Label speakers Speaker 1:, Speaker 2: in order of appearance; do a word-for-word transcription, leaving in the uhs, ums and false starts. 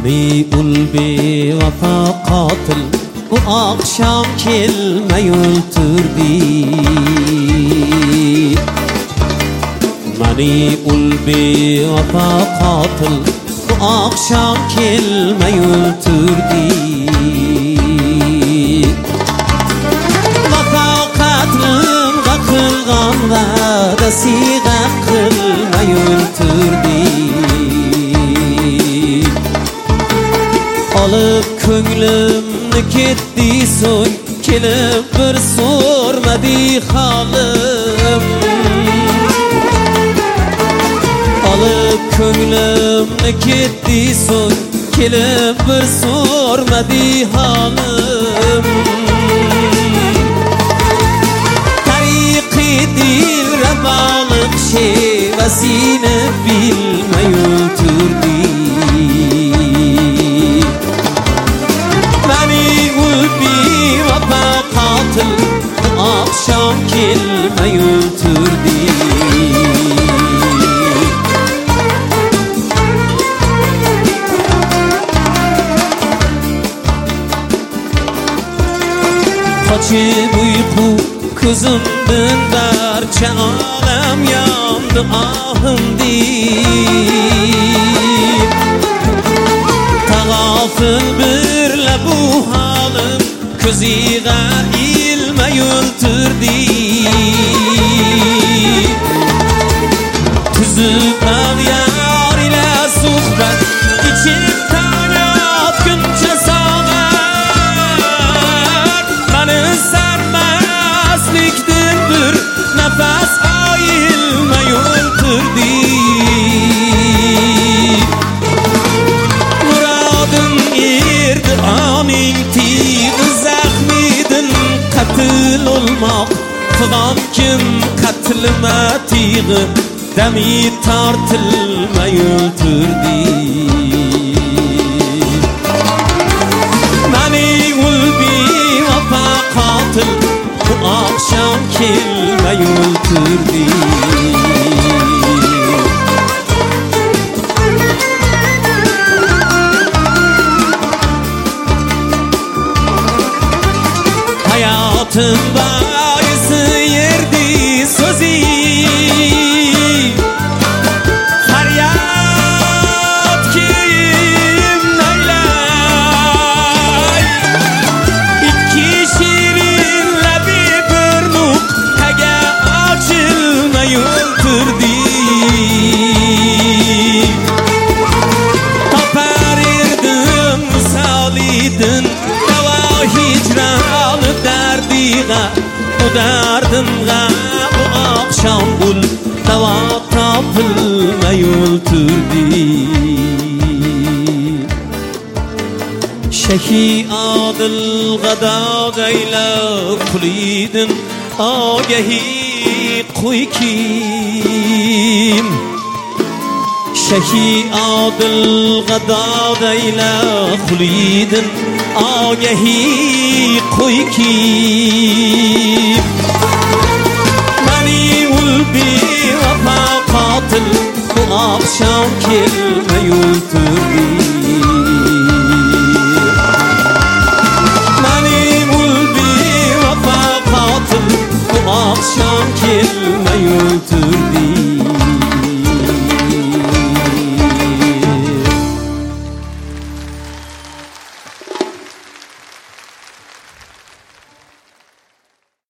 Speaker 1: Mani ul bevafa qatil bu akşam kelmey o'ltirdi. Mani ul bevafa qatil bu akşam kelmey o'ltirdi. Vafa qatlimga qilgan va'dasiga qilmey o'ltirdi. Alıp könglimni ketdi so'ng kelib bir so'rmadi halim. Alıp könglimni ketdi so'ng kelib bir so'rmadi halim. Tariqi dilrabalik shevasini bilmay o'ltirdi. Akşam kelmey o'ltirdi. Qochib uyqu ko'zimdan barcha olam yondi ahimdek. Tag'ofil birla bu holim ko'ziga ilmay o'ltirdi. Tuzib ag'yar ila suhbat ichib tanayotguncha so'g'at mani sarmaslikdan bir nafas ayilmay o'ltirdi. Muradim erdi oning tig'i zahmidin qatl olmoq qilgan kim qatlima tig'i dami tortilmay o'ltirdi. Mani ul bevafa qatil bu akşam kelmay o'ltirdi. Hayatım bayisi yerdi so'zi faryod kim naylay. Ikki shirin labi bir nuqtaga ochilmay o'ltirdi. Topar erdim misolidin davo hicroni dardiga. Bu dardimga bu akşam ul davo topilmay o'ltirdi. Shehi adil g'adog'ayla qulidin ogahi qo'y kim. Shehi adil g'adog'ayla qulidin ogahi qo'y kim. Mani ul bevafa qatil bu akşam kelmay o'ltirdi. Mani ul bevafa qatil bu akşam kelmay o'ltirdi.